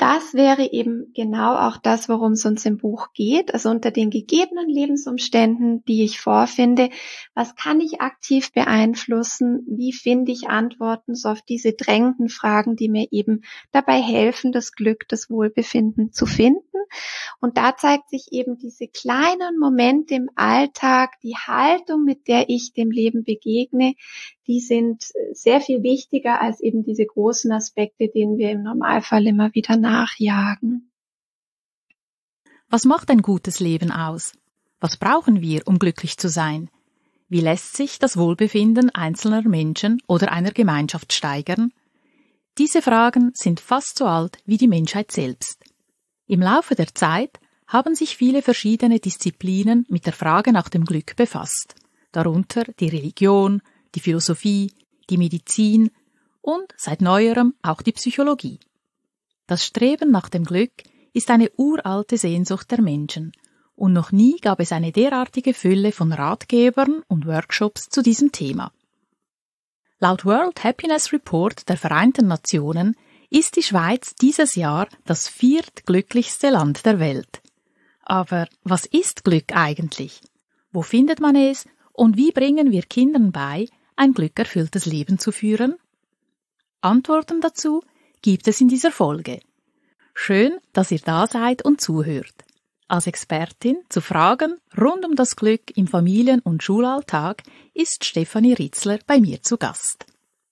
das wäre eben genau auch das, worum es uns im Buch geht. Also unter den gegebenen Lebensumständen, die ich vorfinde, was kann ich aktiv beeinflussen? Wie finde ich Antworten so auf diese drängenden Fragen, die mir eben dabei helfen, das Glück, das Wohlbefinden zu finden? Und da zeigt sich eben diese kleinen Momente im Alltag, die Haltung, mit der ich dem Leben begegne, die sind sehr viel wichtiger als eben diese großen Aspekte, denen wir im Normalfall immer wieder nachjagen. Was macht ein gutes Leben aus? Was brauchen wir, um glücklich zu sein? Wie lässt sich das Wohlbefinden einzelner Menschen oder einer Gemeinschaft steigern? Diese Fragen sind fast so alt wie die Menschheit selbst. Im Laufe der Zeit haben sich viele verschiedene Disziplinen mit der Frage nach dem Glück befasst, darunter die Religion, die Philosophie, die Medizin und seit neuerem auch die Psychologie. Das Streben nach dem Glück ist eine uralte Sehnsucht der Menschen und noch nie gab es eine derartige Fülle von Ratgebern und Workshops zu diesem Thema. Laut World Happiness Report der Vereinten Nationen ist die Schweiz dieses Jahr das viertglücklichste Land der Welt. Aber was ist Glück eigentlich? Wo findet man es und wie bringen wir Kindern bei, ein glückerfülltes Leben zu führen? Antworten dazu gibt es in dieser Folge. Schön, dass ihr da seid und zuhört. Als Expertin zu Fragen rund um das Glück im Familien- und Schulalltag ist Stefanie Ritzler bei mir zu Gast.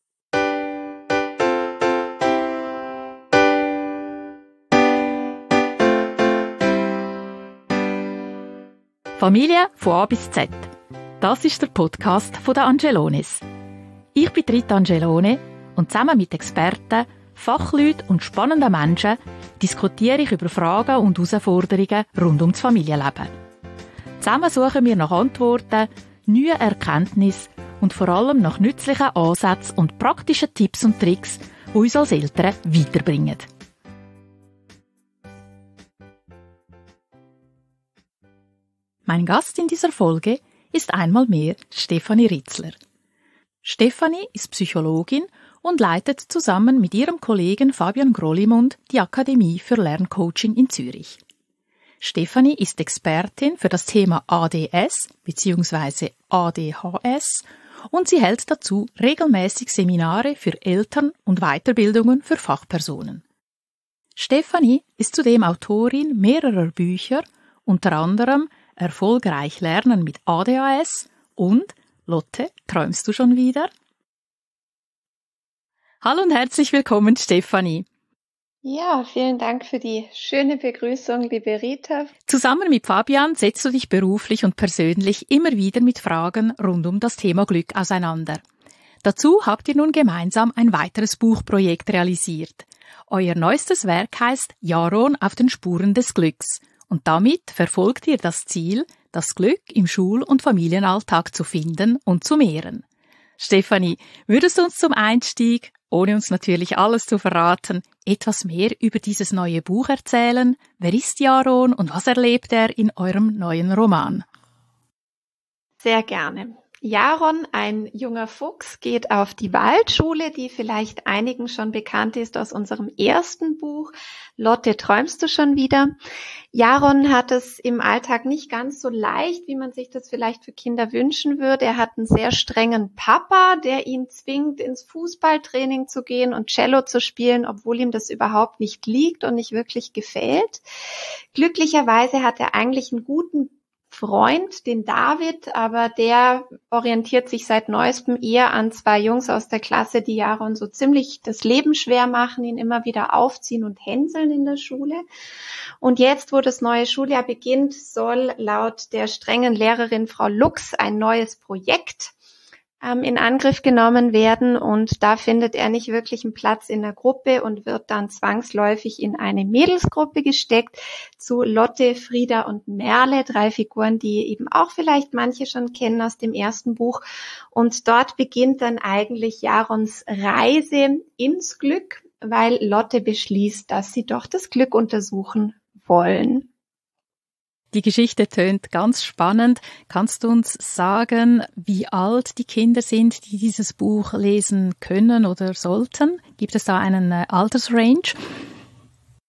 Familie von A bis Z. Das ist der Podcast von der Angelones. Ich bin Rita Angelone und zusammen mit Experten, Fachleuten und spannenden Menschen diskutiere ich über Fragen und Herausforderungen rund um das Familienleben. Zusammen suchen wir nach Antworten, neuen Erkenntnissen und vor allem nach nützlichen Ansätzen und praktischen Tipps und Tricks, die uns als Eltern weiterbringen. Mein Gast in dieser Folge ist einmal mehr Stefanie Ritzler. Stefanie ist Psychologin und leitet zusammen mit ihrem Kollegen Fabian Grollimund die Akademie für Lerncoaching in Zürich. Stefanie ist Expertin für das Thema ADS bzw. ADHS und sie hält dazu regelmäßig Seminare für Eltern und Weiterbildungen für Fachpersonen. Stefanie ist zudem Autorin mehrerer Bücher, unter anderem Erfolgreich lernen mit ADHS und Lotte, träumst du schon wieder? Hallo und herzlich willkommen, Stefanie. Ja, vielen Dank für die schöne Begrüßung, liebe Rita. Zusammen mit Fabian setzt du dich beruflich und persönlich immer wieder mit Fragen rund um das Thema Glück auseinander. Dazu habt ihr nun gemeinsam ein weiteres Buchprojekt realisiert. Euer neuestes Werk heißt Jaron auf den Spuren des Glücks. Und damit verfolgt ihr das Ziel, das Glück im Schul- und Familienalltag zu finden und zu mehren. Stefanie, würdest du uns zum Einstieg, ohne uns natürlich alles zu verraten, etwas mehr über dieses neue Buch erzählen? Wer ist Jaron und was erlebt er in eurem neuen Roman? Sehr gerne. Jaron, ein junger Fuchs, geht auf die Waldschule, die vielleicht einigen schon bekannt ist aus unserem ersten Buch. Lotte, träumst du schon wieder? Jaron hat es im Alltag nicht ganz so leicht, wie man sich das vielleicht für Kinder wünschen würde. Er hat einen sehr strengen Papa, der ihn zwingt, ins Fußballtraining zu gehen und Cello zu spielen, obwohl ihm das überhaupt nicht liegt und nicht wirklich gefällt. Glücklicherweise hat er eigentlich einen guten Freund, den David, aber der orientiert sich seit neuestem eher an zwei Jungs aus der Klasse, die Jaron so ziemlich das Leben schwer machen, ihn immer wieder aufziehen und hänseln in der Schule. Und jetzt, wo das neue Schuljahr beginnt, soll laut der strengen Lehrerin Frau Lux ein neues Projekt in Angriff genommen werden und da findet er nicht wirklich einen Platz in der Gruppe und wird dann zwangsläufig in eine Mädelsgruppe gesteckt zu Lotte, Frieda und Merle, 3 Figuren, die eben auch vielleicht manche schon kennen aus dem ersten Buch und dort beginnt dann eigentlich Jarons Reise ins Glück, weil Lotte beschließt, dass sie doch das Glück untersuchen wollen. Die Geschichte tönt ganz spannend. Kannst du uns sagen, wie alt die Kinder sind, die dieses Buch lesen können oder sollten? Gibt es da einen Altersrange?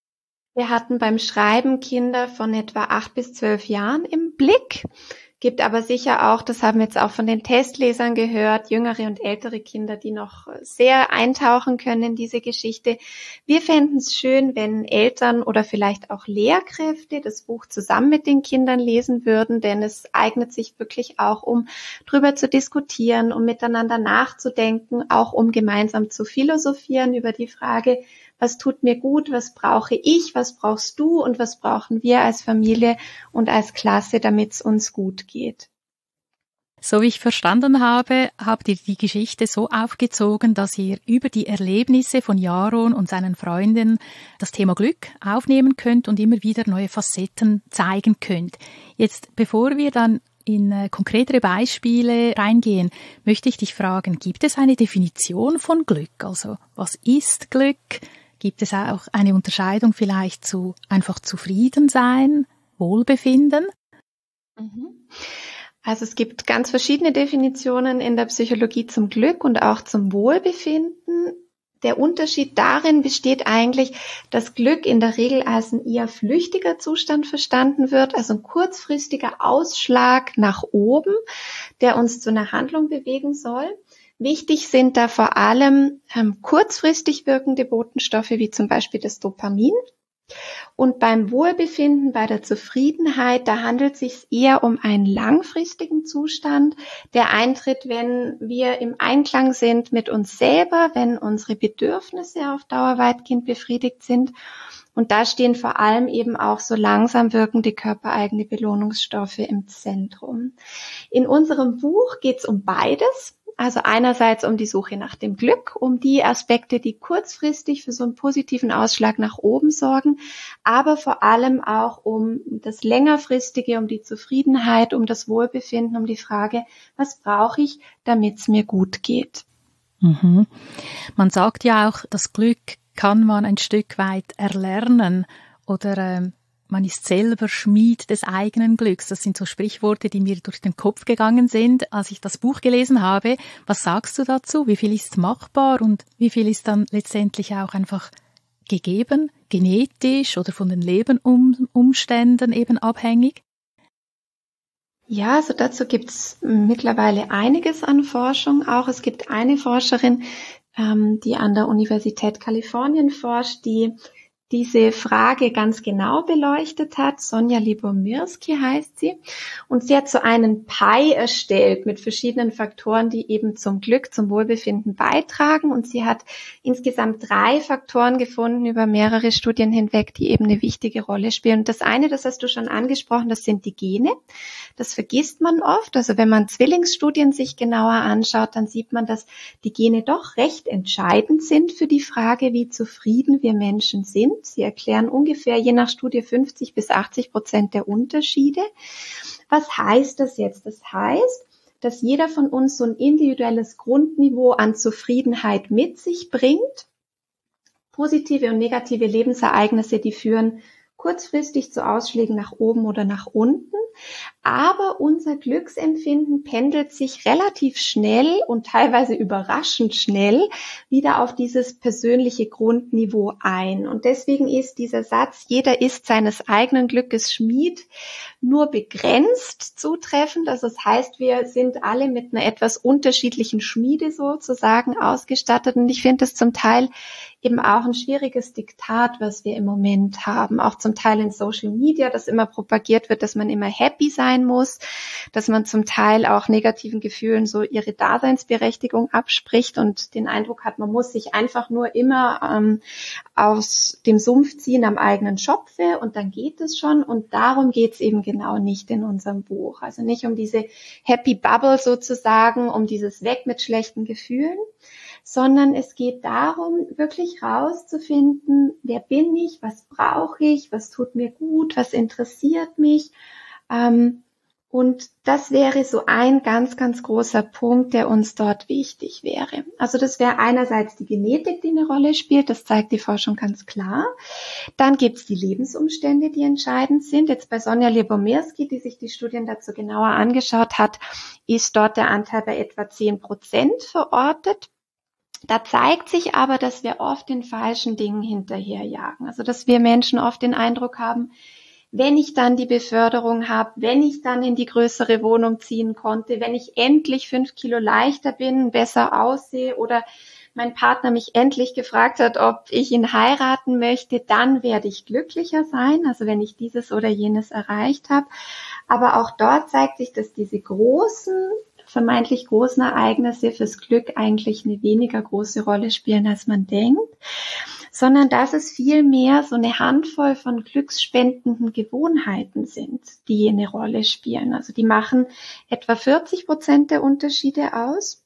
Wir hatten beim Schreiben Kinder von etwa 8 bis 12 Jahren im Blick. Gibt aber sicher auch, das haben wir jetzt auch von den Testlesern gehört, jüngere und ältere Kinder, die noch sehr eintauchen können in diese Geschichte. Wir fänden es schön, wenn Eltern oder vielleicht auch Lehrkräfte das Buch zusammen mit den Kindern lesen würden, denn es eignet sich wirklich auch, um drüber zu diskutieren, um miteinander nachzudenken, auch um gemeinsam zu philosophieren über die Frage, was tut mir gut, was brauche ich, was brauchst du und was brauchen wir als Familie und als Klasse, damit es uns gut geht. So wie ich verstanden habe, habt ihr die Geschichte so aufgezogen, dass ihr über die Erlebnisse von Jaron und seinen Freunden das Thema Glück aufnehmen könnt und immer wieder neue Facetten zeigen könnt. Jetzt, bevor wir dann in konkretere Beispiele reingehen, möchte ich dich fragen, gibt es eine Definition von Glück? Also, was ist Glück? Gibt es auch eine Unterscheidung vielleicht zu einfach zufrieden sein, Wohlbefinden? Also es gibt ganz verschiedene Definitionen in der Psychologie zum Glück und auch zum Wohlbefinden. Der Unterschied darin besteht eigentlich, dass Glück in der Regel als ein eher flüchtiger Zustand verstanden wird, also ein kurzfristiger Ausschlag nach oben, der uns zu einer Handlung bewegen soll. Wichtig sind da vor allem kurzfristig wirkende Botenstoffe, wie zum Beispiel das Dopamin. Und beim Wohlbefinden, bei der Zufriedenheit, da handelt es sich eher um einen langfristigen Zustand, der eintritt, wenn wir im Einklang sind mit uns selber, wenn unsere Bedürfnisse auf Dauer weitgehend befriedigt sind. Und da stehen vor allem eben auch so langsam wirkende körpereigene Belohnungsstoffe im Zentrum. In unserem Buch geht es um beides. Also einerseits um die Suche nach dem Glück, um die Aspekte, die kurzfristig für so einen positiven Ausschlag nach oben sorgen, aber vor allem auch um das längerfristige, um die Zufriedenheit, um das Wohlbefinden, um die Frage, was brauche ich, damit es mir gut geht. Mhm. Man sagt ja auch, das Glück kann man ein Stück weit erlernen oder man ist selber Schmied des eigenen Glücks. Das sind so Sprichworte, die mir durch den Kopf gegangen sind, als ich das Buch gelesen habe. Was sagst du dazu? Wie viel ist machbar und wie viel ist dann letztendlich auch einfach gegeben, genetisch oder von den Lebensumständen eben abhängig? Ja, also dazu gibt's mittlerweile einiges an Forschung auch. Es gibt eine Forscherin, die an der Universität Kalifornien forscht, die diese Frage ganz genau beleuchtet hat. Sonja Lyubomirsky heißt sie. Und sie hat so einen Pie erstellt mit verschiedenen Faktoren, die eben zum Glück, zum Wohlbefinden beitragen. Und sie hat insgesamt 3 Faktoren gefunden über mehrere Studien hinweg, die eben eine wichtige Rolle spielen. Und das eine, das hast du schon angesprochen, das sind die Gene. Das vergisst man oft. Also wenn man Zwillingsstudien sich genauer anschaut, dann sieht man, dass die Gene doch recht entscheidend sind für die Frage, wie zufrieden wir Menschen sind. Sie erklären ungefähr je nach Studie 50-80% der Unterschiede. Was heißt das jetzt? Das heißt, dass jeder von uns so ein individuelles Grundniveau an Zufriedenheit mit sich bringt. Positive und negative Lebensereignisse, die führen kurzfristig zu Ausschlägen nach oben oder nach unten. Aber unser Glücksempfinden pendelt sich relativ schnell und teilweise überraschend schnell wieder auf dieses persönliche Grundniveau ein. Und deswegen ist dieser Satz, jeder ist seines eigenen Glückes Schmied, nur begrenzt zutreffend. Also das heißt, wir sind alle mit einer etwas unterschiedlichen Schmiede sozusagen ausgestattet. Und ich finde es zum Teil eben auch ein schwieriges Diktat, was wir im Moment haben. Auch zum Teil in Social Media, dass immer propagiert wird, dass man immer happy sein muss, dass man zum Teil auch negativen Gefühlen so ihre Daseinsberechtigung abspricht und den Eindruck hat, man muss sich einfach nur immer aus dem Sumpf ziehen am eigenen Schopfe und dann geht es schon. Und darum geht es eben genau nicht in unserem Buch. Also nicht um diese Happy Bubble sozusagen, um dieses Weg mit schlechten Gefühlen, sondern es geht darum, wirklich rauszufinden, wer bin ich, was brauche ich, was tut mir gut, was interessiert mich. Und das wäre so ein ganz, ganz großer Punkt, der uns dort wichtig wäre. Also das wäre einerseits die Genetik, die eine Rolle spielt, das zeigt die Forschung ganz klar. Dann gibt es die Lebensumstände, die entscheidend sind. Jetzt bei Sonja Lyubomirsky, die sich die Studien dazu genauer angeschaut hat, ist dort der Anteil bei etwa 10% verortet. Da zeigt sich aber, dass wir oft den falschen Dingen hinterherjagen. Also dass wir Menschen oft den Eindruck haben, wenn ich dann die Beförderung habe, wenn ich dann in die größere Wohnung ziehen konnte, wenn ich endlich 5 Kilo leichter bin, besser aussehe oder mein Partner mich endlich gefragt hat, ob ich ihn heiraten möchte, dann werde ich glücklicher sein, also wenn ich dieses oder jenes erreicht habe. Aber auch dort zeigt sich, dass diese vermeintlich großen Ereignisse fürs Glück eigentlich eine weniger große Rolle spielen, als man denkt, sondern dass es vielmehr so eine Handvoll von glücksspendenden Gewohnheiten sind, die eine Rolle spielen. Also die machen etwa 40% der Unterschiede aus.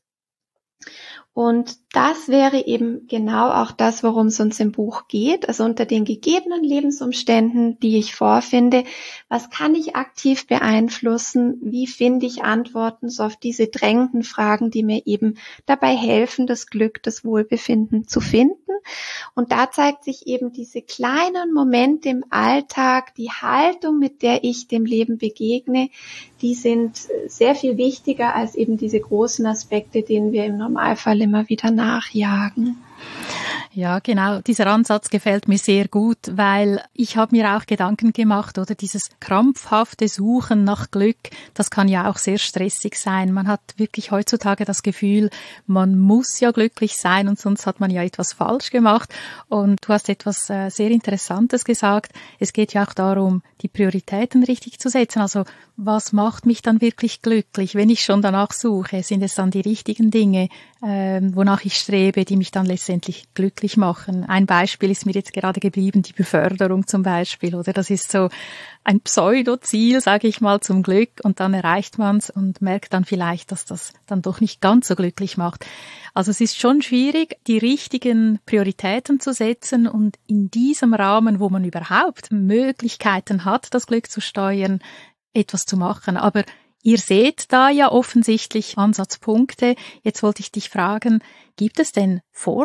Und das wäre eben genau auch das, worum es uns im Buch geht. Also unter den gegebenen Lebensumständen, die ich vorfinde, was kann ich aktiv beeinflussen? Wie finde ich Antworten so auf diese drängenden Fragen, die mir eben dabei helfen, das Glück, das Wohlbefinden zu finden? Und da zeigt sich eben diese kleinen Momente im Alltag, die Haltung, mit der ich dem Leben begegne, die sind sehr viel wichtiger als eben diese großen Aspekte, denen wir im Normalfall immer wieder nachjagen. Ja, genau. Dieser Ansatz gefällt mir sehr gut, weil ich habe mir auch Gedanken gemacht, oder dieses krampfhafte Suchen nach Glück, das kann ja auch sehr stressig sein. Man hat wirklich heutzutage das Gefühl, man muss ja glücklich sein und sonst hat man ja etwas falsch gemacht. Und du hast etwas sehr Interessantes gesagt. Es geht ja auch darum, die Prioritäten richtig zu setzen. Also was macht mich dann wirklich glücklich, wenn ich schon danach suche? Sind es dann die richtigen Dinge, wonach ich strebe, die mich dann letztendlich glücklich machen? Ein Beispiel ist mir jetzt gerade geblieben, die Beförderung zum Beispiel, oder? Das ist so ein Pseudo-Ziel, sage ich mal, zum Glück, und dann erreicht man es und merkt dann vielleicht, dass das dann doch nicht ganz so glücklich macht. Also es ist schon schwierig, die richtigen Prioritäten zu setzen und in diesem Rahmen, wo man überhaupt Möglichkeiten hat, das Glück zu steuern, etwas zu machen. Aber ihr seht da ja offensichtlich Ansatzpunkte. Jetzt wollte ich dich fragen, gibt es denn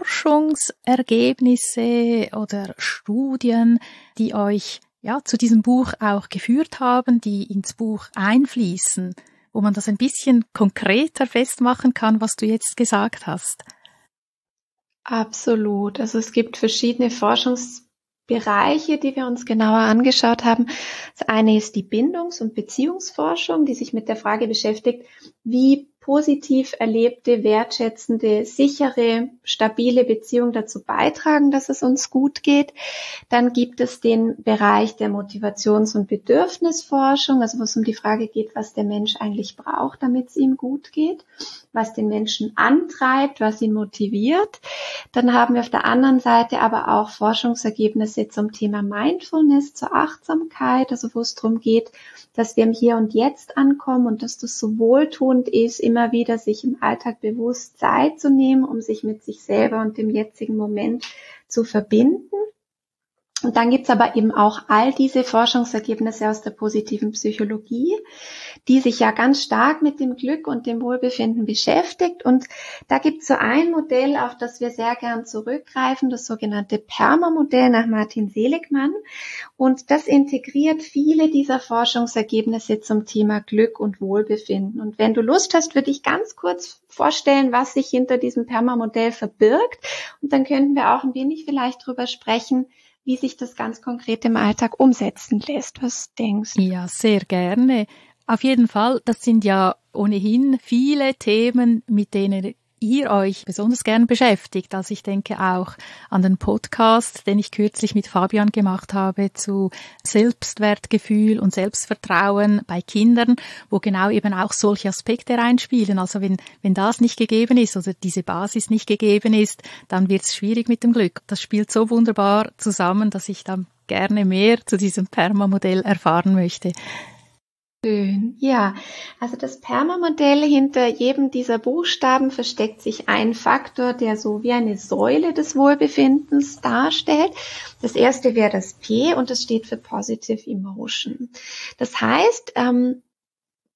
Forschungsergebnisse oder Studien, die euch zu diesem Buch auch geführt haben, die ins Buch einfließen, wo man das ein bisschen konkreter festmachen kann, was du jetzt gesagt hast? Absolut. Also es gibt verschiedene Forschungsbereiche, die wir uns genauer angeschaut haben. Das eine ist die Bindungs- und Beziehungsforschung, die sich mit der Frage beschäftigt, wie positiv erlebte, wertschätzende, sichere, stabile Beziehungen dazu beitragen, dass es uns gut geht. Dann gibt es den Bereich der Motivations- und Bedürfnisforschung, also wo es um die Frage geht, was der Mensch eigentlich braucht, damit es ihm gut geht, was den Menschen antreibt, was ihn motiviert. Dann haben wir auf der anderen Seite aber auch Forschungsergebnisse zum Thema Mindfulness, zur Achtsamkeit, also wo es darum geht, dass wir im Hier und Jetzt ankommen und dass das so wohltuend ist, immer wieder sich im Alltag bewusst Zeit zu nehmen, um sich mit sich selber und dem jetzigen Moment zu verbinden. Und dann gibt's aber eben auch all diese Forschungsergebnisse aus der positiven Psychologie, die sich ja ganz stark mit dem Glück und dem Wohlbefinden beschäftigt. Und da gibt's so ein Modell, auf das wir sehr gern zurückgreifen, das sogenannte PERMA-Modell nach Martin Seligman. Und das integriert viele dieser Forschungsergebnisse zum Thema Glück und Wohlbefinden. Und wenn du Lust hast, würde ich ganz kurz vorstellen, was sich hinter diesem PERMA-Modell verbirgt. Und dann könnten wir auch ein wenig vielleicht drüber sprechen, wie sich das ganz konkret im Alltag umsetzen lässt. Was denkst du? Ja, sehr gerne. Auf jeden Fall, das sind ja ohnehin viele Themen, mit denen ihr euch besonders gern beschäftigt. Also ich denke auch an den Podcast, den ich kürzlich mit Fabian gemacht habe zu Selbstwertgefühl und Selbstvertrauen bei Kindern, wo genau eben auch solche Aspekte reinspielen. Also wenn das nicht gegeben ist oder diese Basis nicht gegeben ist, dann wird es schwierig mit dem Glück. Das spielt so wunderbar zusammen, dass ich dann gerne mehr zu diesem PERMA-Modell erfahren möchte. Schön. Ja, also das PERMA-Modell, hinter jedem dieser Buchstaben versteckt sich ein Faktor, der so wie eine Säule des Wohlbefindens darstellt. Das erste wäre das P und das steht für Positive Emotion. Das heißt,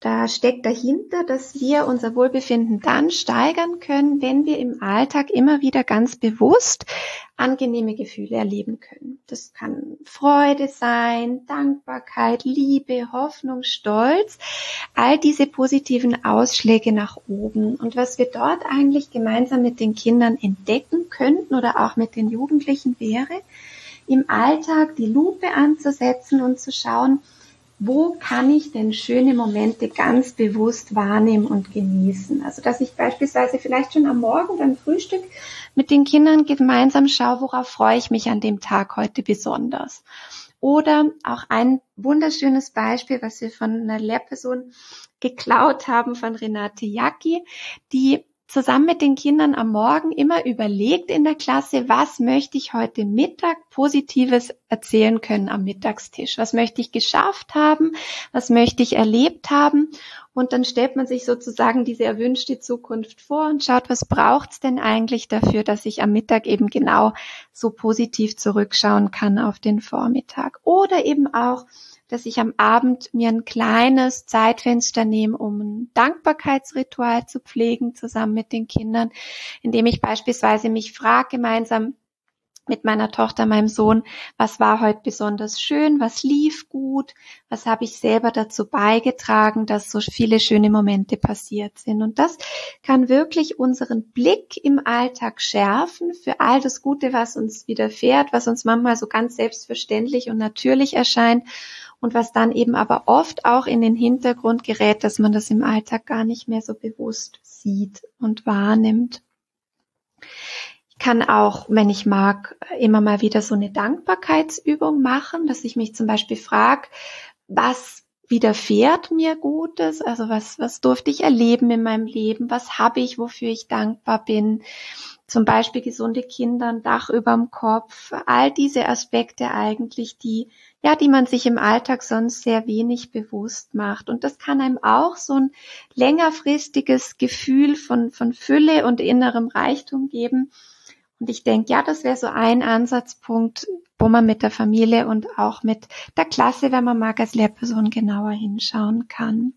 Da steckt dahinter, dass wir unser Wohlbefinden dann steigern können, wenn wir im Alltag immer wieder ganz bewusst angenehme Gefühle erleben können. Das kann Freude sein, Dankbarkeit, Liebe, Hoffnung, Stolz, all diese positiven Ausschläge nach oben. Und was wir dort eigentlich gemeinsam mit den Kindern entdecken könnten oder auch mit den Jugendlichen wäre, im Alltag die Lupe anzusetzen und zu schauen, wo kann ich denn schöne Momente ganz bewusst wahrnehmen und genießen? Also, dass ich beispielsweise vielleicht schon am Morgen beim Frühstück mit den Kindern gemeinsam schaue, worauf freue ich mich an dem Tag heute besonders. Oder auch ein wunderschönes Beispiel, was wir von einer Lehrperson geklaut haben, von Renate Jacki, die zusammen mit den Kindern am Morgen immer überlegt in der Klasse, was möchte ich heute Mittag Positives erzählen können am Mittagstisch? Was möchte ich geschafft haben? Was möchte ich erlebt haben? Und dann stellt man sich sozusagen diese erwünschte Zukunft vor und schaut, was braucht's denn eigentlich dafür, dass ich am Mittag eben genau so positiv zurückschauen kann auf den Vormittag. Oder eben auch, dass ich am Abend mir ein kleines Zeitfenster nehme, um ein Dankbarkeitsritual zu pflegen, zusammen mit den Kindern, indem ich beispielsweise mich frage, gemeinsam mit meiner Tochter, meinem Sohn, was war heute besonders schön, was lief gut, was habe ich selber dazu beigetragen, dass so viele schöne Momente passiert sind. Und das kann wirklich unseren Blick im Alltag schärfen für all das Gute, was uns widerfährt, was uns manchmal so ganz selbstverständlich und natürlich erscheint und was dann eben aber oft auch in den Hintergrund gerät, dass man das im Alltag gar nicht mehr so bewusst sieht und wahrnimmt. Ich kann auch, wenn ich mag, immer mal wieder so eine Dankbarkeitsübung machen, dass ich mich zum Beispiel frage, was widerfährt mir Gutes, also was durfte ich erleben in meinem Leben, was habe ich, wofür ich dankbar bin, zum Beispiel gesunde Kinder, ein Dach überm Kopf, all diese Aspekte eigentlich, die man sich im Alltag sonst sehr wenig bewusst macht. Und das kann einem auch so ein längerfristiges Gefühl von Fülle und innerem Reichtum geben. Und ich denke, ja, das wäre so ein Ansatzpunkt, wo man mit der Familie und auch mit der Klasse, wenn man mag, als Lehrperson genauer hinschauen kann.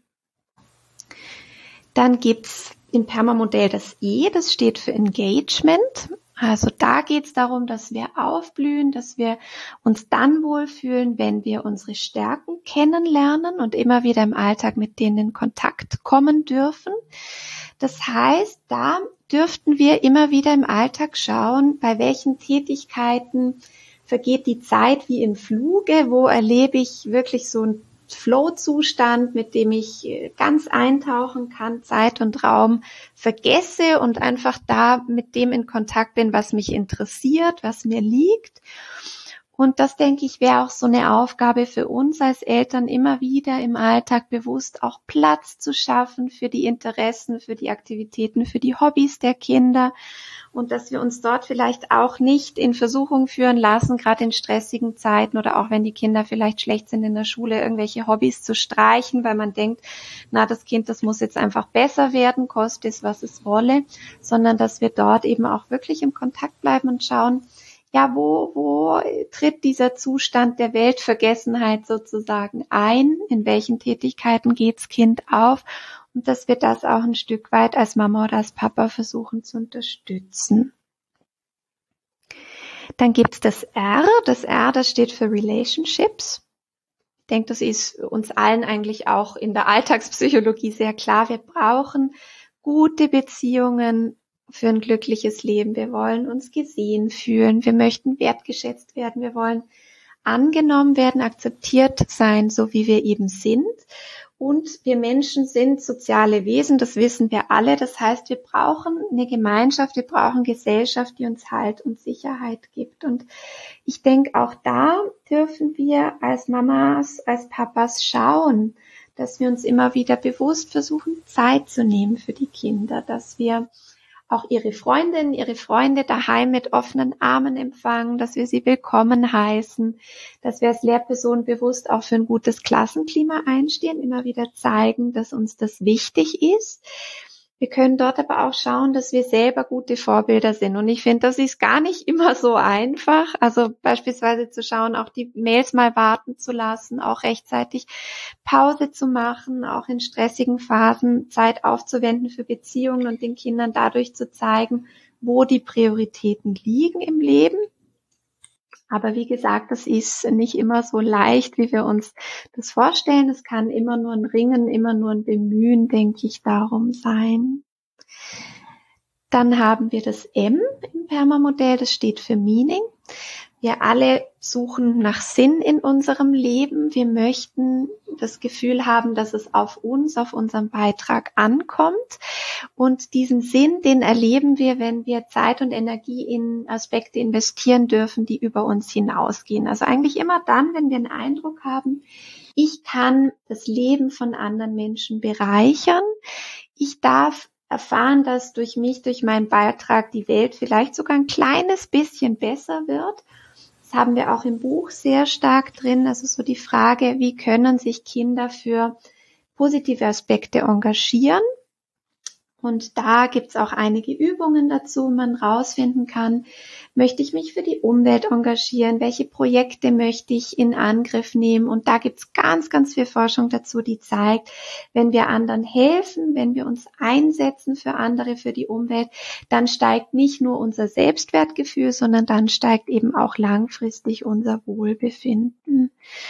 Dann gibt's im PERMA-Modell das E, das steht für Engagement. Also da geht's darum, dass wir aufblühen, dass wir uns dann wohlfühlen, wenn wir unsere Stärken kennenlernen und immer wieder im Alltag mit denen in Kontakt kommen dürfen. Das heißt, da dürften wir immer wieder im Alltag schauen, bei welchen Tätigkeiten vergeht die Zeit wie im Fluge, wo erlebe ich wirklich so einen Flow-Zustand, mit dem ich ganz eintauchen kann, Zeit und Raum vergesse und einfach da mit dem in Kontakt bin, was mich interessiert, was mir liegt. Und das, denke ich, wäre auch so eine Aufgabe für uns als Eltern, immer wieder im Alltag bewusst auch Platz zu schaffen für die Interessen, für die Aktivitäten, für die Hobbys der Kinder und dass wir uns dort vielleicht auch nicht in Versuchung führen lassen, gerade in stressigen Zeiten oder auch wenn die Kinder vielleicht schlecht sind in der Schule, irgendwelche Hobbys zu streichen, weil man denkt, das Kind, das muss jetzt einfach besser werden, koste es, was es wolle, sondern dass wir dort eben auch wirklich im Kontakt bleiben und schauen, ja, wo tritt dieser Zustand der Weltvergessenheit sozusagen ein? In welchen Tätigkeiten geht's Kind auf? Und dass wir das auch ein Stück weit als Mama oder als Papa versuchen zu unterstützen. Dann gibt's das R. Das R, das steht für Relationships. Ich denke, das ist uns allen eigentlich auch in der Alltagspsychologie sehr klar. Wir brauchen gute Beziehungen für ein glückliches Leben. Wir wollen uns gesehen fühlen. Wir möchten wertgeschätzt werden. Wir wollen angenommen werden, akzeptiert sein, so wie wir eben sind. Und wir Menschen sind soziale Wesen, das wissen wir alle. Das heißt, wir brauchen eine Gemeinschaft, wir brauchen Gesellschaft, die uns Halt und Sicherheit gibt. Und ich denke, auch da dürfen wir als Mamas, als Papas schauen, dass wir uns immer wieder bewusst versuchen, Zeit zu nehmen für die Kinder, dass wir auch ihre Freundinnen, ihre Freunde daheim mit offenen Armen empfangen, dass wir sie willkommen heißen, dass wir als Lehrperson bewusst auch für ein gutes Klassenklima einstehen, immer wieder zeigen, dass uns das wichtig ist. Wir können dort aber auch schauen, dass wir selber gute Vorbilder sind. Und ich finde, das ist gar nicht immer so einfach. Also beispielsweise zu schauen, auch die Mails mal warten zu lassen, auch rechtzeitig Pause zu machen, auch in stressigen Phasen Zeit aufzuwenden für Beziehungen und den Kindern dadurch zu zeigen, wo die Prioritäten liegen im Leben. Aber wie gesagt, das ist nicht immer so leicht, wie wir uns das vorstellen. Es kann immer nur ein Ringen, immer nur ein Bemühen, denke ich, darum sein. Dann haben wir das M im PERMA-Modell, das steht für Meaning. Wir alle suchen nach Sinn in unserem Leben. Wir möchten das Gefühl haben, dass es auf uns, auf unseren Beitrag ankommt. Und diesen Sinn, den erleben wir, wenn wir Zeit und Energie in Aspekte investieren dürfen, die über uns hinausgehen. Also eigentlich immer dann, wenn wir einen Eindruck haben, ich kann das Leben von anderen Menschen bereichern. Ich darf erfahren, dass durch mich, durch meinen Beitrag die Welt vielleicht sogar ein kleines bisschen besser wird. Das haben wir auch im Buch sehr stark drin. Also so die Frage, wie können sich Kinder für positive Aspekte engagieren? Und da gibt's auch einige Übungen dazu, wo man rausfinden kann, möchte ich mich für die Umwelt engagieren? Welche Projekte möchte ich in Angriff nehmen? Und da gibt's ganz, ganz viel Forschung dazu, die zeigt, wenn wir anderen helfen, wenn wir uns einsetzen für andere, für die Umwelt, dann steigt nicht nur unser Selbstwertgefühl, sondern dann steigt eben auch langfristig unser Wohlbefinden.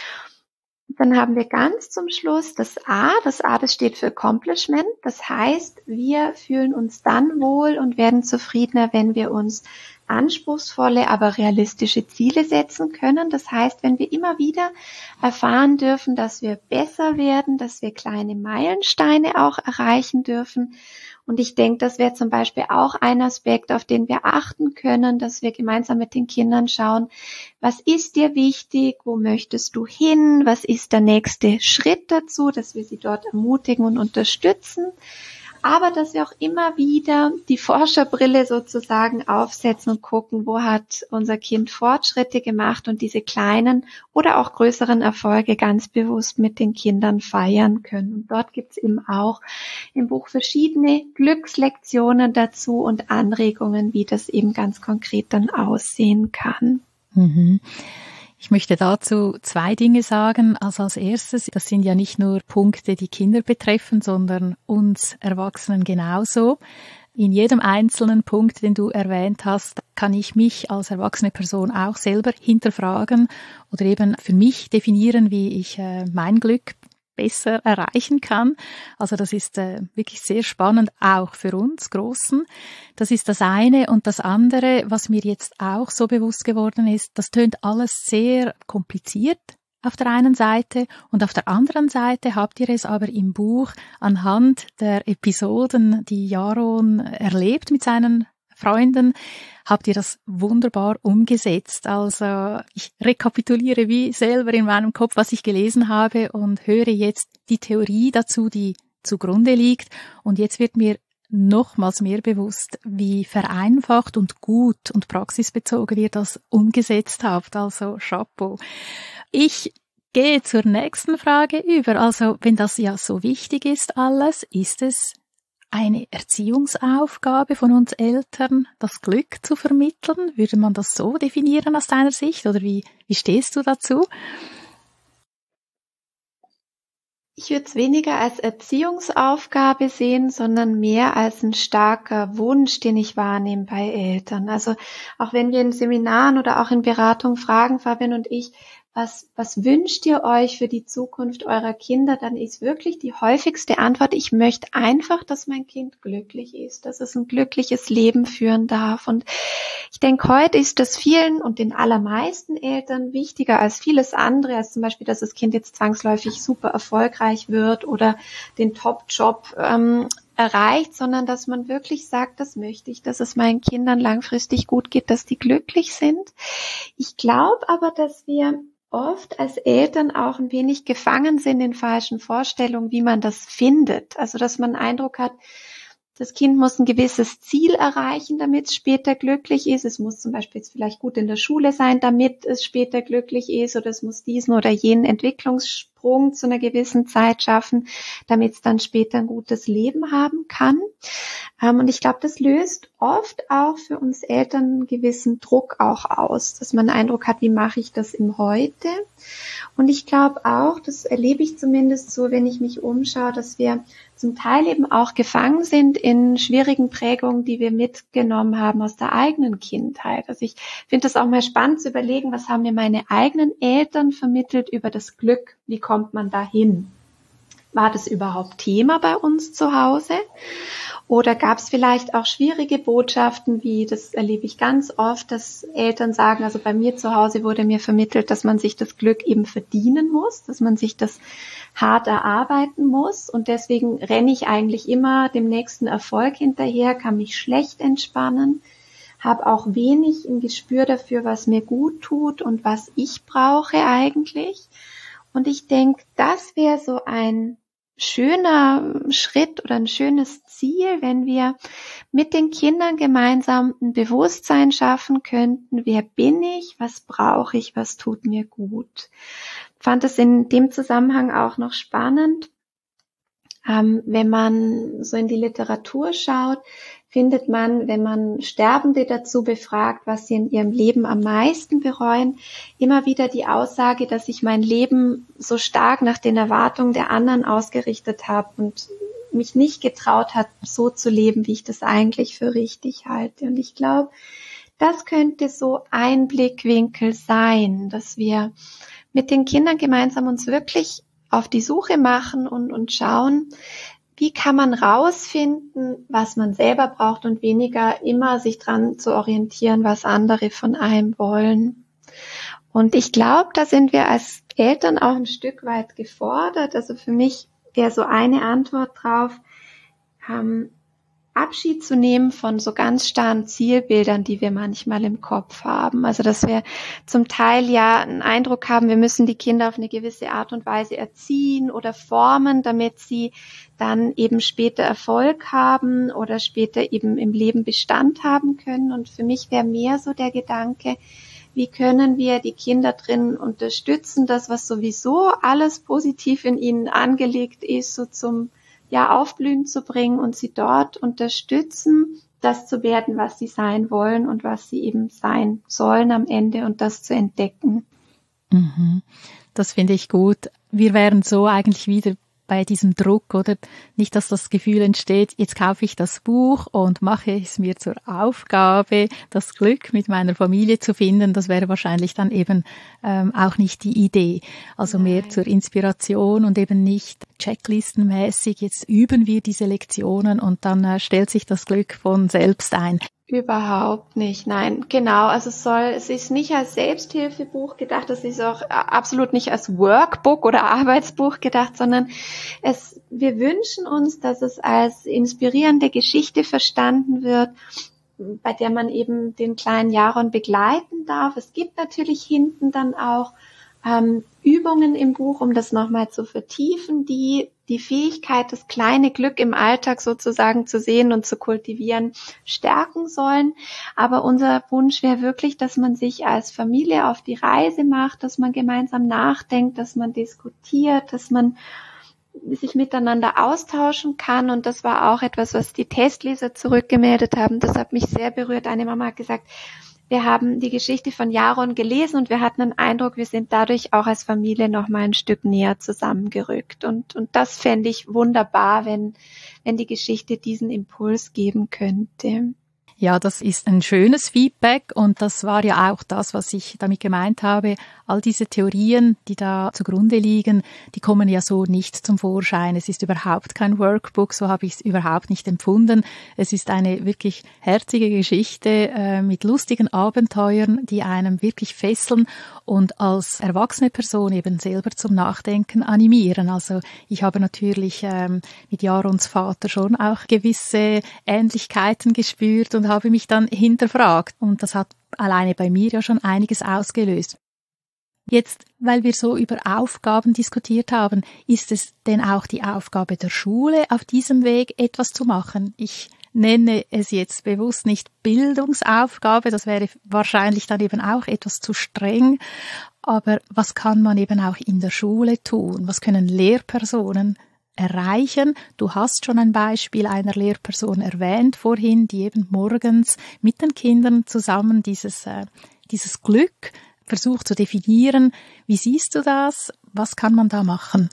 Dann haben wir ganz zum Schluss das A. Das A, das steht für Accomplishment. Das heißt, wir fühlen uns dann wohl und werden zufriedener, wenn wir uns anspruchsvolle, aber realistische Ziele setzen können. Das heißt, wenn wir immer wieder erfahren dürfen, dass wir besser werden, dass wir kleine Meilensteine auch erreichen dürfen. Und ich denke, das wäre zum Beispiel auch ein Aspekt, auf den wir achten können, dass wir gemeinsam mit den Kindern schauen, was ist dir wichtig, wo möchtest du hin, was ist der nächste Schritt dazu, dass wir sie dort ermutigen und unterstützen. Aber dass wir auch immer wieder die Forscherbrille sozusagen aufsetzen und gucken, wo hat unser Kind Fortschritte gemacht und diese kleinen oder auch größeren Erfolge ganz bewusst mit den Kindern feiern können. Und dort gibt's eben auch im Buch verschiedene Glückslektionen dazu und Anregungen, wie das eben ganz konkret dann aussehen kann. Mhm. Ich möchte dazu 2 Dinge sagen. Also als erstes, das sind ja nicht nur Punkte, die Kinder betreffen, sondern uns Erwachsenen genauso. In jedem einzelnen Punkt, den du erwähnt hast, kann ich mich als erwachsene Person auch selber hinterfragen oder eben für mich definieren, wie ich mein Glück besser erreichen kann. Also das ist wirklich sehr spannend, auch für uns Großen. Das ist das eine. Und das andere, was mir jetzt auch so bewusst geworden ist, das tönt alles sehr kompliziert auf der einen Seite und auf der anderen Seite habt ihr es aber im Buch anhand der Episoden, die Jaron erlebt mit seinen Freunden, habt ihr das wunderbar umgesetzt. Also ich rekapituliere wie selber in meinem Kopf, was ich gelesen habe und höre jetzt die Theorie dazu, die zugrunde liegt. Und jetzt wird mir nochmals mehr bewusst, wie vereinfacht und gut und praxisbezogen ihr das umgesetzt habt. Also Chapeau. Ich gehe zur nächsten Frage über. Also wenn das ja so wichtig ist alles, ist es eine Erziehungsaufgabe von uns Eltern, das Glück zu vermitteln? Würde man das so definieren aus deiner Sicht? Oder wie stehst du dazu? Ich würde es weniger als Erziehungsaufgabe sehen, sondern mehr als ein starker Wunsch, den ich wahrnehme bei Eltern. Also auch wenn wir in Seminaren oder auch in Beratungen fragen, Fabian und ich, was wünscht ihr euch für die Zukunft eurer Kinder, dann ist wirklich die häufigste Antwort, ich möchte einfach, dass mein Kind glücklich ist, dass es ein glückliches Leben führen darf. Und ich denke, heute ist das vielen und den allermeisten Eltern wichtiger als vieles andere, als zum Beispiel, dass das Kind jetzt zwangsläufig super erfolgreich wird oder den Top-Job erreicht, sondern dass man wirklich sagt, das möchte ich, dass es meinen Kindern langfristig gut geht, dass die glücklich sind. Ich glaube aber, dass wir oft als Eltern auch ein wenig gefangen sind in falschen Vorstellungen, wie man das findet. Also, dass man den Eindruck hat, das Kind muss ein gewisses Ziel erreichen, damit es später glücklich ist. Es muss zum Beispiel jetzt vielleicht gut in der Schule sein, damit es später glücklich ist, oder es muss diesen oder jenen Entwicklungsschritt Sprung zu einer gewissen Zeit schaffen, damit es dann später ein gutes Leben haben kann. Und ich glaube, das löst oft auch für uns Eltern einen gewissen Druck auch aus, dass man den Eindruck hat, wie mache ich das im Heute? Und ich glaube auch, das erlebe ich zumindest so, wenn ich mich umschaue, dass wir zum Teil eben auch gefangen sind in schwierigen Prägungen, die wir mitgenommen haben aus der eigenen Kindheit. Also ich finde das auch mal spannend zu überlegen, was haben mir meine eigenen Eltern vermittelt über das Glück? Wie kommt man dahin? War das überhaupt Thema bei uns zu Hause? Oder gab es vielleicht auch schwierige Botschaften, wie das erlebe ich ganz oft, dass Eltern sagen, also bei mir zu Hause wurde mir vermittelt, dass man sich das Glück eben verdienen muss, dass man sich das hart erarbeiten muss und deswegen renne ich eigentlich immer dem nächsten Erfolg hinterher, kann mich schlecht entspannen, habe auch wenig ein Gespür dafür, was mir gut tut und was ich brauche eigentlich. Und ich denke, das wäre so ein schöner Schritt oder ein schönes Ziel, wenn wir mit den Kindern gemeinsam ein Bewusstsein schaffen könnten, wer bin ich, was brauche ich, was tut mir gut. Ich fand es in dem Zusammenhang auch noch spannend, wenn man so in die Literatur schaut, findet man, wenn man Sterbende dazu befragt, was sie in ihrem Leben am meisten bereuen, immer wieder die Aussage, dass ich mein Leben so stark nach den Erwartungen der anderen ausgerichtet habe und mich nicht getraut hat, so zu leben, wie ich das eigentlich für richtig halte. Und ich glaube, das könnte so ein Blickwinkel sein, dass wir mit den Kindern gemeinsam uns wirklich auf die Suche machen und schauen, wie kann man rausfinden, was man selber braucht und weniger immer sich dran zu orientieren, was andere von einem wollen. Und ich glaube, da sind wir als Eltern auch ein Stück weit gefordert. Also für mich wäre so eine Antwort drauf, Abschied zu nehmen von so ganz starren Zielbildern, die wir manchmal im Kopf haben. Also dass wir zum Teil ja einen Eindruck haben, wir müssen die Kinder auf eine gewisse Art und Weise erziehen oder formen, damit sie dann eben später Erfolg haben oder später eben im Leben Bestand haben können. Und für mich wäre mehr so der Gedanke, wie können wir die Kinder drin unterstützen, das, was sowieso alles positiv in ihnen angelegt ist, so zum Aufblühen zu bringen und sie dort unterstützen, das zu werden, was sie sein wollen und was sie eben sein sollen am Ende und das zu entdecken. Das finde ich gut. Wir wären so eigentlich wieder bei diesem Druck, oder? Nicht, dass das Gefühl entsteht, jetzt kaufe ich das Buch und mache es mir zur Aufgabe, das Glück mit meiner Familie zu finden. Das wäre wahrscheinlich dann eben auch nicht die Idee. Also mehr zur Inspiration und eben nicht checklistenmäßig, jetzt üben wir diese Lektionen und dann stellt sich das Glück von selbst ein. Überhaupt nicht, nein, genau. Also es ist nicht als Selbsthilfebuch gedacht, es ist auch absolut nicht als Workbook oder Arbeitsbuch gedacht, sondern wir wünschen uns, dass es als inspirierende Geschichte verstanden wird, bei der man eben den kleinen Jaron begleiten darf. Es gibt natürlich hinten dann auch Übungen im Buch, um das nochmal zu vertiefen, die Fähigkeit, das kleine Glück im Alltag sozusagen zu sehen und zu kultivieren, stärken sollen. Aber unser Wunsch wäre wirklich, dass man sich als Familie auf die Reise macht, dass man gemeinsam nachdenkt, dass man diskutiert, dass man sich miteinander austauschen kann. Und das war auch etwas, was die Testleser zurückgemeldet haben. Das hat mich sehr berührt. Eine Mama hat gesagt, wir haben die Geschichte von Jaron gelesen und wir hatten den Eindruck, wir sind dadurch auch als Familie noch mal ein Stück näher zusammengerückt. Und das fände ich wunderbar, wenn die Geschichte diesen Impuls geben könnte. Ja, das ist ein schönes Feedback und das war ja auch das, was ich damit gemeint habe. All diese Theorien, die da zugrunde liegen, die kommen ja so nicht zum Vorschein. Es ist überhaupt kein Workbook, so habe ich es überhaupt nicht empfunden. Es ist eine wirklich herzige Geschichte mit lustigen Abenteuern, die einem wirklich fesseln und als erwachsene Person eben selber zum Nachdenken animieren. Also ich habe natürlich mit Jarons Vater schon auch gewisse Ähnlichkeiten gespürt und habe mich dann hinterfragt. Und das hat alleine bei mir ja schon einiges ausgelöst. Jetzt, weil wir so über Aufgaben diskutiert haben, ist es denn auch die Aufgabe der Schule, auf diesem Weg etwas zu machen? Ich nenne es jetzt bewusst nicht Bildungsaufgabe, das wäre wahrscheinlich dann eben auch etwas zu streng. Aber was kann man eben auch in der Schule tun? Was können Lehrpersonen erreichen? Du hast schon ein Beispiel einer Lehrperson erwähnt vorhin, die eben morgens mit den Kindern zusammen dieses Glück versucht zu definieren. Wie siehst du das? Was kann man da machen?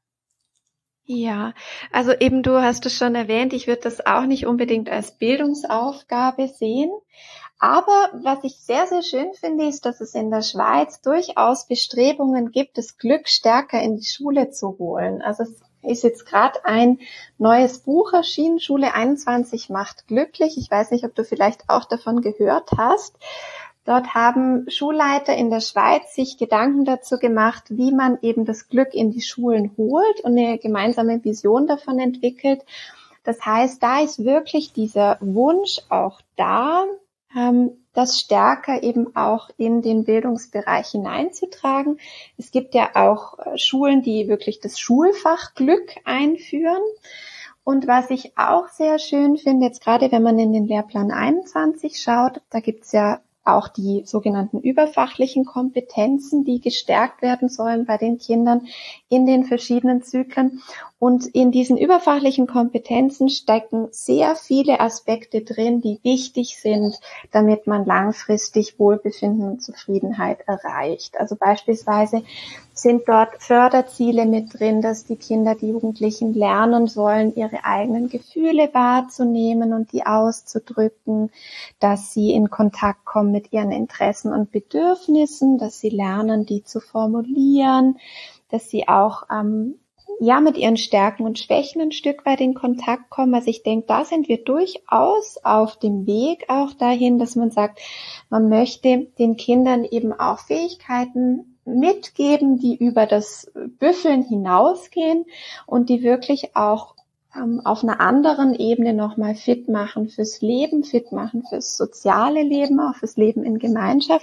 Ja, also eben du hast es schon erwähnt, ich würde das auch nicht unbedingt als Bildungsaufgabe sehen. Aber was ich sehr, sehr schön finde, ist, dass es in der Schweiz durchaus Bestrebungen gibt, das Glück stärker in die Schule zu holen. Also es ist jetzt gerade ein neues Buch erschienen, Schule 21 macht glücklich. Ich weiß nicht, ob du vielleicht auch davon gehört hast. Dort haben Schulleiter in der Schweiz sich Gedanken dazu gemacht, wie man eben das Glück in die Schulen holt und eine gemeinsame Vision davon entwickelt. Das heißt, da ist wirklich dieser Wunsch auch da, das stärker eben auch in den Bildungsbereich hineinzutragen. Es gibt ja auch Schulen, die wirklich das Schulfach Glück einführen. Und was ich auch sehr schön finde, jetzt gerade wenn man in den Lehrplan 21 schaut, da gibt's ja auch die sogenannten überfachlichen Kompetenzen, die gestärkt werden sollen bei den Kindern in den verschiedenen Zyklen. Und in diesen überfachlichen Kompetenzen stecken sehr viele Aspekte drin, die wichtig sind, damit man langfristig Wohlbefinden und Zufriedenheit erreicht. Also beispielsweise sind dort Förderziele mit drin, dass die Kinder, die Jugendlichen lernen sollen, ihre eigenen Gefühle wahrzunehmen und die auszudrücken, dass sie in Kontakt kommen mit ihren Interessen und Bedürfnissen, dass sie lernen, die zu formulieren, dass sie auch mit ihren Stärken und Schwächen ein Stück weit in Kontakt kommen. Also ich denke, da sind wir durchaus auf dem Weg auch dahin, dass man sagt, man möchte den Kindern eben auch Fähigkeiten mitgeben, die über das Büffeln hinausgehen und die wirklich auch auf einer anderen Ebene nochmal fit machen fürs Leben, fit machen fürs soziale Leben, auch fürs Leben in Gemeinschaft.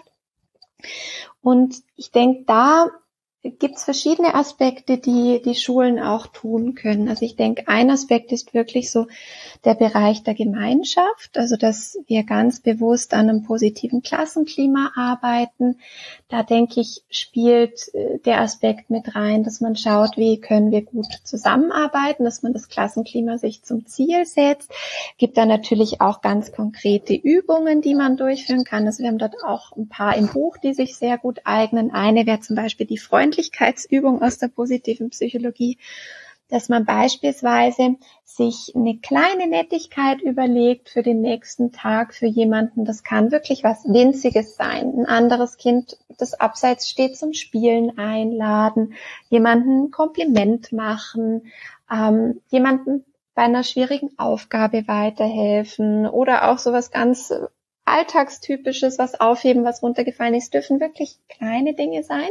Und ich denke, da gibt es verschiedene Aspekte, die die Schulen auch tun können. Also ich denke, ein Aspekt ist wirklich so der Bereich der Gemeinschaft, also dass wir ganz bewusst an einem positiven Klassenklima arbeiten. Da denke ich, spielt der Aspekt mit rein, dass man schaut, wie können wir gut zusammenarbeiten, dass man das Klassenklima sich zum Ziel setzt. Gibt da natürlich auch ganz konkrete Übungen, die man durchführen kann. Also wir haben dort auch ein paar im Buch, die sich sehr gut eignen. Eine wäre zum Beispiel die Freundlichkeitsübung aus der positiven Psychologie, dass man beispielsweise sich eine kleine Nettigkeit überlegt für den nächsten Tag für jemanden. Das kann wirklich was Winziges sein. Ein anderes Kind, das abseits steht, zum Spielen einladen, jemanden ein Kompliment machen, jemanden bei einer schwierigen Aufgabe weiterhelfen oder auch sowas ganz Alltagstypisches, was aufheben, was runtergefallen ist, dürfen wirklich kleine Dinge sein.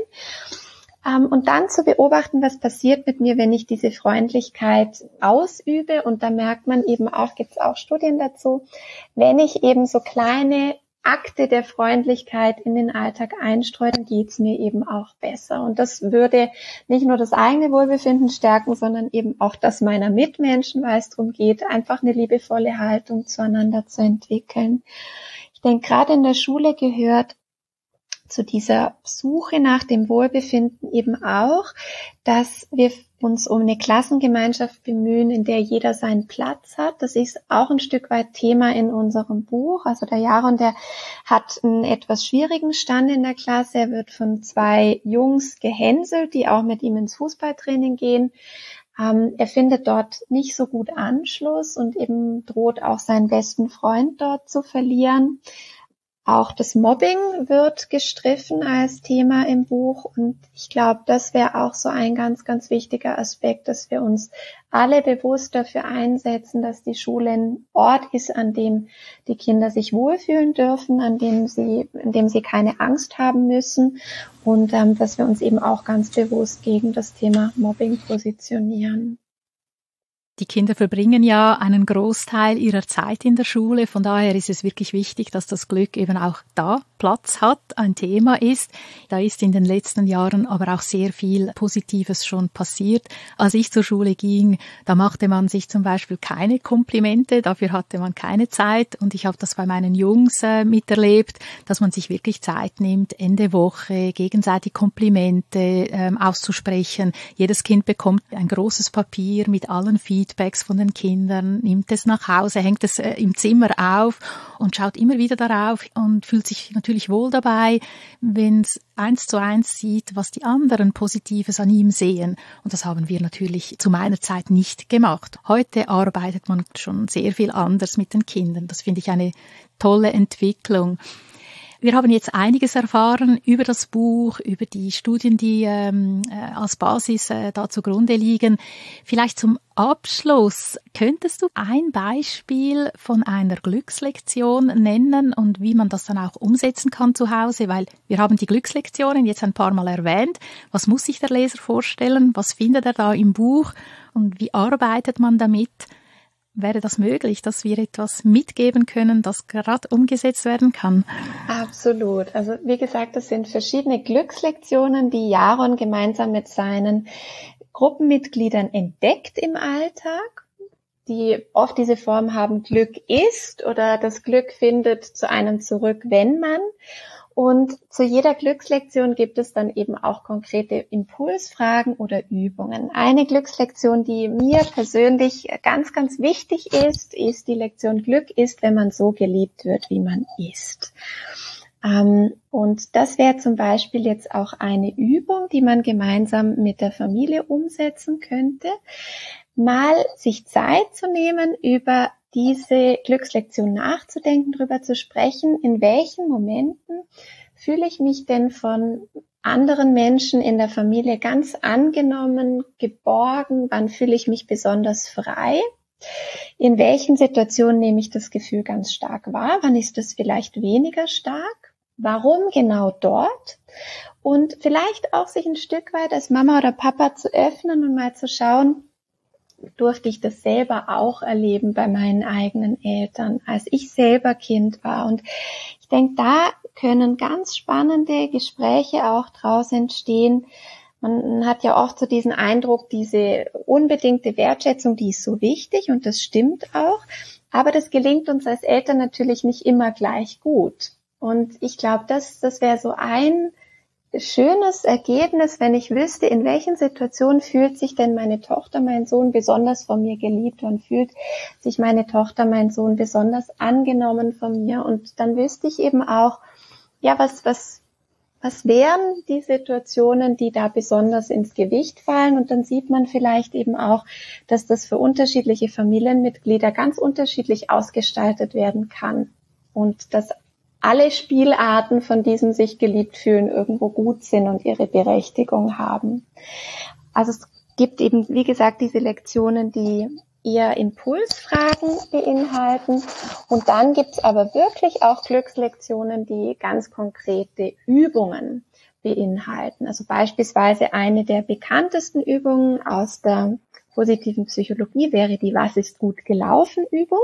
Und dann zu beobachten, was passiert mit mir, wenn ich diese Freundlichkeit ausübe. Und da merkt man eben auch, gibt es auch Studien dazu, wenn ich eben so kleine Akte der Freundlichkeit in den Alltag einstreue, dann geht's mir eben auch besser. Und das würde nicht nur das eigene Wohlbefinden stärken, sondern eben auch das meiner Mitmenschen, weil es darum geht, einfach eine liebevolle Haltung zueinander zu entwickeln. Ich denke, gerade in der Schule gehört zu dieser Suche nach dem Wohlbefinden eben auch, dass wir uns um eine Klassengemeinschaft bemühen, in der jeder seinen Platz hat. Das ist auch ein Stück weit Thema in unserem Buch. Also der Jaron, der hat einen etwas schwierigen Stand in der Klasse. Er wird von 2 Jungs gehänselt, die auch mit ihm ins Fußballtraining gehen. Er findet dort nicht so gut Anschluss und eben droht auch seinen besten Freund dort zu verlieren. Auch das Mobbing wird gestriffen als Thema im Buch und ich glaube, das wäre auch so ein ganz, ganz wichtiger Aspekt, dass wir uns alle bewusst dafür einsetzen, dass die Schule ein Ort ist, an dem die Kinder sich wohlfühlen dürfen, in dem sie keine Angst haben müssen und dass wir uns eben auch ganz bewusst gegen das Thema Mobbing positionieren. Die Kinder verbringen ja einen Großteil ihrer Zeit in der Schule. Von daher ist es wirklich wichtig, dass das Glück eben auch da Platz hat, ein Thema ist. Da ist in den letzten Jahren aber auch sehr viel Positives schon passiert. Als ich zur Schule ging, da machte man sich zum Beispiel keine Komplimente, dafür hatte man keine Zeit. Und ich habe das bei meinen Jungs miterlebt, dass man sich wirklich Zeit nimmt, Ende Woche gegenseitig Komplimente auszusprechen. Jedes Kind bekommt ein großes Papier mit allen Feedbacks von den Kindern, nimmt es nach Hause, hängt es im Zimmer auf und schaut immer wieder darauf und fühlt sich natürlich wohl dabei, wenn es 1:1 sieht, was die anderen Positives an ihm sehen. Und das haben wir natürlich zu meiner Zeit nicht gemacht. Heute arbeitet man schon sehr viel anders mit den Kindern. Das finde ich eine tolle Entwicklung. Wir haben jetzt einiges erfahren über das Buch, über die Studien, die als Basis da zugrunde liegen. Vielleicht zum Abschluss, könntest du ein Beispiel von einer Glückslektion nennen und wie man das dann auch umsetzen kann zu Hause? Weil wir haben die Glückslektionen jetzt ein paar Mal erwähnt. Was muss sich der Leser vorstellen? Was findet er da im Buch? Und wie arbeitet man damit? Wäre das möglich, dass wir etwas mitgeben können, das gerade umgesetzt werden kann? Absolut. Also wie gesagt, das sind verschiedene Glückslektionen, die Jaron gemeinsam mit seinen Gruppenmitgliedern entdeckt im Alltag, die oft diese Form haben, Glück ist oder das Glück findet zu einem zurück, wenn man. Und zu jeder Glückslektion gibt es dann eben auch konkrete Impulsfragen oder Übungen. Eine Glückslektion, die mir persönlich ganz, ganz wichtig ist die Lektion Glück ist, wenn man so geliebt wird, wie man ist. Und das wäre zum Beispiel jetzt auch eine Übung, die man gemeinsam mit der Familie umsetzen könnte. Mal sich Zeit zu nehmen, über diese Glückslektion nachzudenken, darüber zu sprechen, in welchen Momenten fühle ich mich denn von anderen Menschen in der Familie ganz angenommen, geborgen, wann fühle ich mich besonders frei, in welchen Situationen nehme ich das Gefühl ganz stark wahr, wann ist es vielleicht weniger stark, warum genau dort und vielleicht auch sich ein Stück weit als Mama oder Papa zu öffnen und mal zu schauen, durfte ich das selber auch erleben bei meinen eigenen Eltern, als ich selber Kind war. Und ich denke, da können ganz spannende Gespräche auch draus entstehen. Man hat ja oft so diesen Eindruck, diese unbedingte Wertschätzung, die ist so wichtig und das stimmt auch. Aber das gelingt uns als Eltern natürlich nicht immer gleich gut. Und ich glaube, das wäre so ein schönes Ergebnis, wenn ich wüsste, in welchen Situationen fühlt sich denn meine Tochter, mein Sohn besonders von mir geliebt und fühlt sich meine Tochter, mein Sohn besonders angenommen von mir. Und dann wüsste ich eben auch, ja, was wären die Situationen, die da besonders ins Gewicht fallen? Und dann sieht man vielleicht eben auch, dass das für unterschiedliche Familienmitglieder ganz unterschiedlich ausgestaltet werden kann. Und dass alle Spielarten von diesem sich geliebt fühlen irgendwo gut sind und ihre Berechtigung haben. Also es gibt eben, wie gesagt, diese Lektionen, die eher Impulsfragen beinhalten. Und dann gibt es aber wirklich auch Glückslektionen, die ganz konkrete Übungen beinhalten. Also beispielsweise eine der bekanntesten Übungen aus der positiven Psychologie wäre die Was ist gut gelaufen Übung.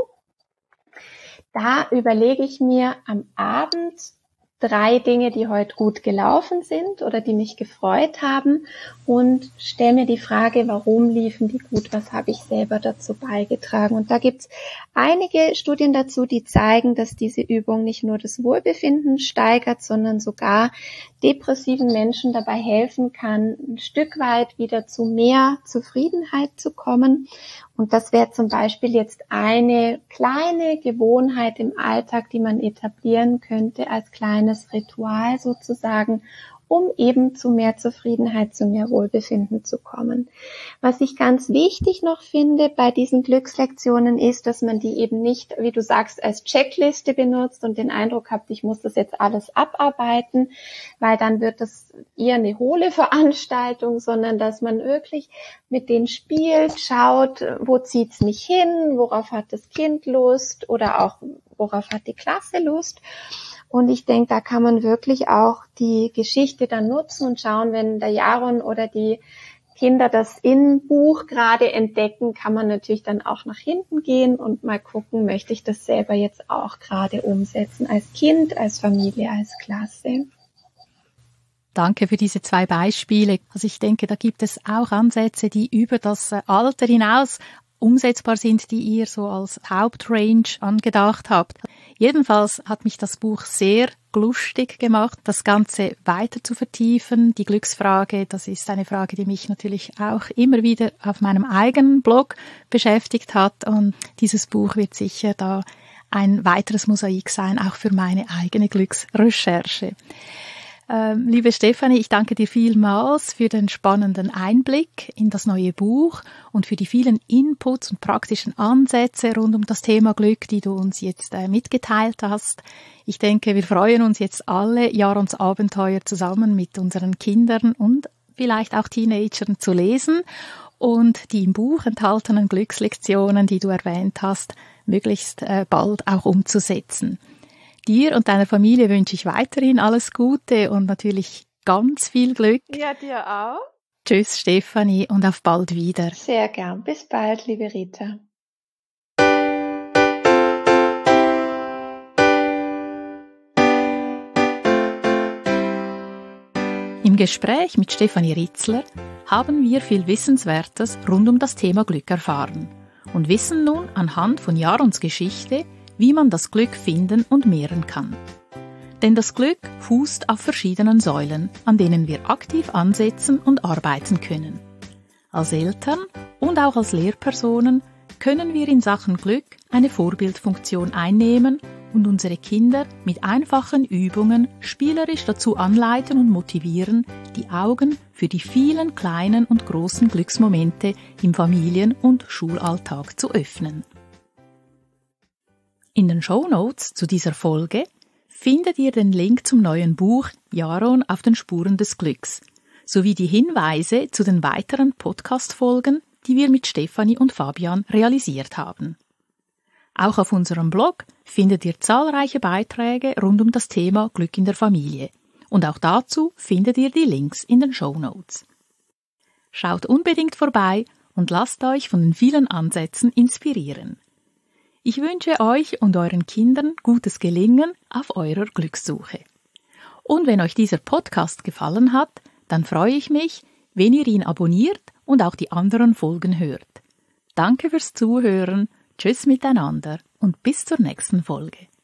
Da überlege ich mir am Abend 3 Dinge, die heute gut gelaufen sind oder die mich gefreut haben und stelle mir die Frage, warum liefen die gut, was habe ich selber dazu beigetragen. Und da gibt es einige Studien dazu, die zeigen, dass diese Übung nicht nur das Wohlbefinden steigert, sondern sogar depressiven Menschen dabei helfen kann, ein Stück weit wieder zu mehr Zufriedenheit zu kommen. Und das wäre zum Beispiel jetzt eine kleine Gewohnheit im Alltag, die man etablieren könnte als kleines Ritual sozusagen, um eben zu mehr Zufriedenheit, zu mehr Wohlbefinden zu kommen. Was ich ganz wichtig noch finde bei diesen Glückslektionen ist, dass man die eben nicht, wie du sagst, als Checkliste benutzt und den Eindruck habt, ich muss das jetzt alles abarbeiten, weil dann wird das eher eine hohle Veranstaltung, sondern dass man wirklich mit denen spielt, schaut, wo zieht's mich hin, worauf hat das Kind Lust oder auch worauf hat die Klasse Lust. Und ich denke, da kann man wirklich auch die Geschichte dann nutzen und schauen, wenn der Jaron oder die Kinder das im Buch gerade entdecken, kann man natürlich dann auch nach hinten gehen und mal gucken, möchte ich das selber jetzt auch gerade umsetzen, als Kind, als Familie, als Klasse. Danke für diese 2 Beispiele. Also ich denke, da gibt es auch Ansätze, die über das Alter hinaus umsetzbar sind, die ihr so als Hauptrange angedacht habt. Jedenfalls hat mich das Buch sehr lustig gemacht, das Ganze weiter zu vertiefen. Die Glücksfrage, das ist eine Frage, die mich natürlich auch immer wieder auf meinem eigenen Blog beschäftigt hat. Und dieses Buch wird sicher da ein weiteres Mosaik sein, auch für meine eigene Glücksrecherche. Liebe Stefanie, ich danke dir vielmals für den spannenden Einblick in das neue Buch und für die vielen Inputs und praktischen Ansätze rund um das Thema Glück, die du uns jetzt mitgeteilt hast. Ich denke, wir freuen uns jetzt alle, Jarons Abenteuer zusammen mit unseren Kindern und vielleicht auch Teenagern zu lesen und die im Buch enthaltenen Glückslektionen, die du erwähnt hast, möglichst bald auch umzusetzen. Dir und deiner Familie wünsche ich weiterhin alles Gute und natürlich ganz viel Glück. Ja, dir auch. Tschüss, Stefanie, und auf bald wieder. Sehr gern. Bis bald, liebe Rita. Im Gespräch mit Stefanie Ritzler haben wir viel Wissenswertes rund um das Thema Glück erfahren und wissen nun anhand von Jarons Geschichte, wie man das Glück finden und mehren kann. Denn das Glück fußt auf verschiedenen Säulen, an denen wir aktiv ansetzen und arbeiten können. Als Eltern und auch als Lehrpersonen können wir in Sachen Glück eine Vorbildfunktion einnehmen und unsere Kinder mit einfachen Übungen spielerisch dazu anleiten und motivieren, die Augen für die vielen kleinen und großen Glücksmomente im Familien- und Schulalltag zu öffnen. In den Shownotes zu dieser Folge findet ihr den Link zum neuen Buch Jaron auf den Spuren des Glücks sowie die Hinweise zu den weiteren Podcast-Folgen, die wir mit Stefanie und Fabian realisiert haben. Auch auf unserem Blog findet ihr zahlreiche Beiträge rund um das Thema Glück in der Familie und auch dazu findet ihr die Links in den Shownotes. Schaut unbedingt vorbei und lasst euch von den vielen Ansätzen inspirieren. Ich wünsche euch und euren Kindern gutes Gelingen auf eurer Glückssuche. Und wenn euch dieser Podcast gefallen hat, dann freue ich mich, wenn ihr ihn abonniert und auch die anderen Folgen hört. Danke fürs Zuhören, tschüss miteinander und bis zur nächsten Folge.